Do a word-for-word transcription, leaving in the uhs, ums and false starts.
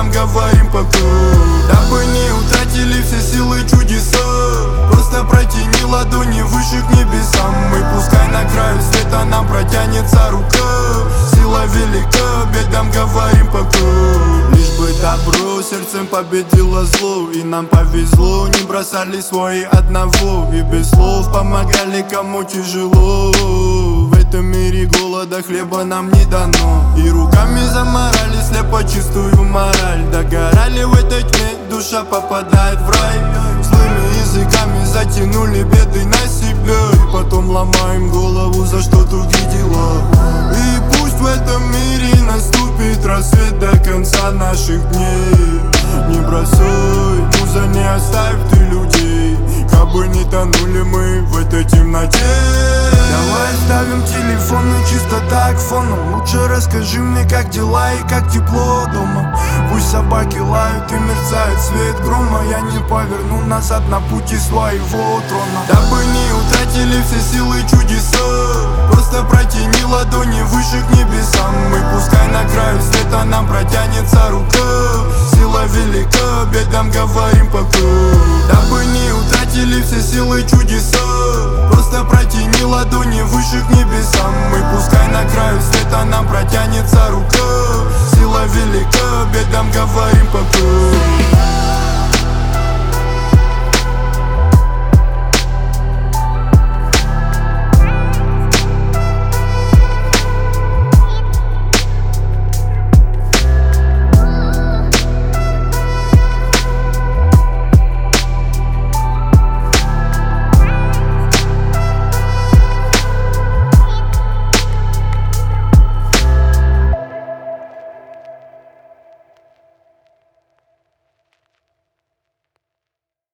бедам говорим пока. Дабы не утратили все силы чудеса, просто протяни ладони выше к небесам. И пускай на краю света нам протянется рука. Сила велика, бедам говорим пока. Лишь бы добро сердцем победило зло, и нам повезло, не бросали свои одного, и без слов помогали кому тяжело. В этом мире голода хлеба нам не дано, и руками заморали слепо чистую мораль. Догорали в этой тьме, душа попадает в рай. Злыми языками затянули беды на себя, и потом ломаем голову за что другие дела. И пусть в этом мире наступит рассвет до конца наших дней. Не бросай, муза, не оставь ты людей, как бы не тонули мы в этой темноте. Давай оставим телефоны чисто так фоном. Лучше расскажи мне, как дела и как тепло дома. Пусть собаки лают и мерцает свет грома, я не поверну назад на пути своего трона. Дабы не утратили все силы чудеса, просто протяни ладони выше к небесам. И пускай на краю света нам протянется рука. Сила велика, бедам говорим пока. Дабы не утратили все силы чудеса, просто протяни ладони выше к небесам. И пускай на краю света нам протянется рука. Сила велика, бедам говорим